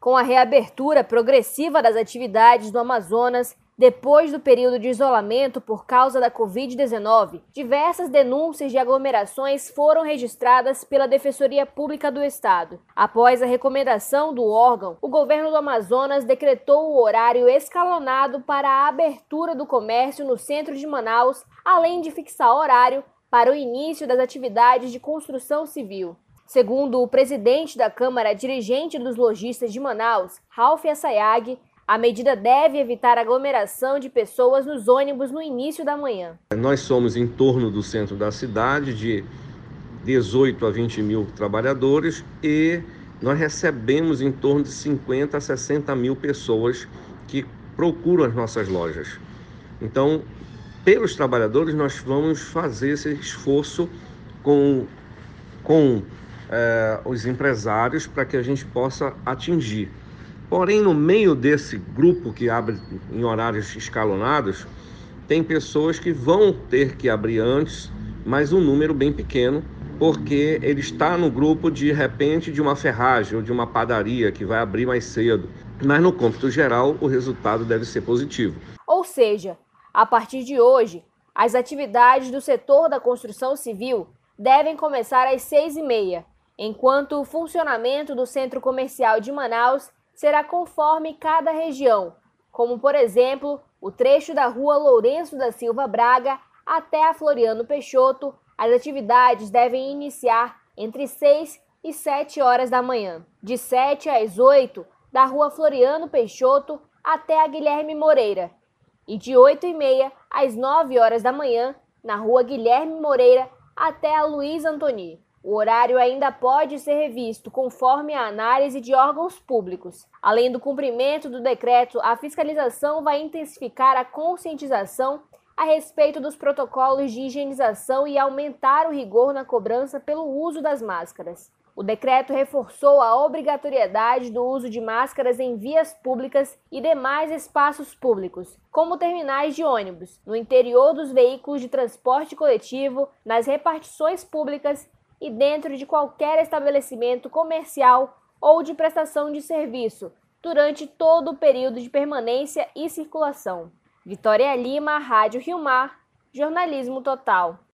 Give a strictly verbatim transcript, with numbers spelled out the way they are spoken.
Com a reabertura progressiva das atividades no Amazonas, depois do período de isolamento por causa da covid dezenove, diversas denúncias de aglomerações foram registradas pela Defensoria Pública do Estado. Após a recomendação do órgão, o governo do Amazonas decretou o horário escalonado para a abertura do comércio no centro de Manaus, além de fixar horário para o início das atividades de construção civil. Segundo o presidente da Câmara Dirigente dos Lojistas de Manaus, Ralph Assayag, a medida deve evitar aglomeração de pessoas nos ônibus no início da manhã. Nós somos em torno do centro da cidade, de dezoito a vinte mil trabalhadores, e nós recebemos em torno de cinquenta a sessenta mil pessoas que procuram as nossas lojas. Então, pelos trabalhadores, nós vamos fazer esse esforço com, com eh, os empresários para que a gente possa atingir. Porém, no meio desse grupo que abre em horários escalonados, tem pessoas que vão ter que abrir antes, mas um número bem pequeno, porque ele está no grupo, de repente, de uma ferragem ou de uma padaria que vai abrir mais cedo. Mas no cômputo geral, o resultado deve ser positivo. Ou seja, a partir de hoje, as atividades do setor da construção civil devem começar às seis e meia, enquanto o funcionamento do Centro Comercial de Manaus será conforme cada região, como, por exemplo, o trecho da rua Lourenço da Silva Braga até a Floriano Peixoto. As atividades devem iniciar entre seis e sete horas da manhã, de sete às oito, da rua Floriano Peixoto até a Guilherme Moreira, e de oito e meia às nove horas da manhã, na rua Guilherme Moreira até a Luiz Antoni. O horário ainda pode ser revisto conforme a análise de órgãos públicos. Além do cumprimento do decreto, a fiscalização vai intensificar a conscientização a respeito dos protocolos de higienização e aumentar o rigor na cobrança pelo uso das máscaras. O decreto reforçou a obrigatoriedade do uso de máscaras em vias públicas e demais espaços públicos, como terminais de ônibus, no interior dos veículos de transporte coletivo, nas repartições públicas e dentro de qualquer estabelecimento comercial ou de prestação de serviço, durante todo o período de permanência e circulação. Vitória Lima, Rádio Rio Mar, Jornalismo Total.